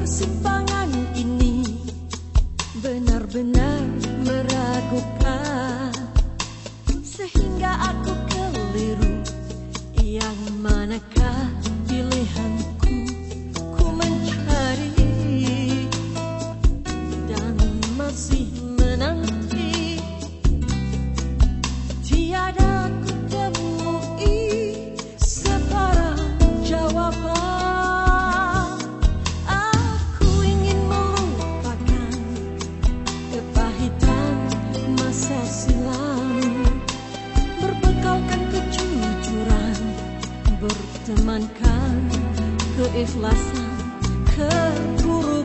persimpangan ini benar-benar meragukan, sehingga aku keliru. Yang manakah pilihanku? Ku mencari dan masih menanti, tiada ku temui setara jawaban. Aku ingin melupakan kepahitan masa silam, berbekalkan kejujuran, bertemankan keikhlasan, kekurusan.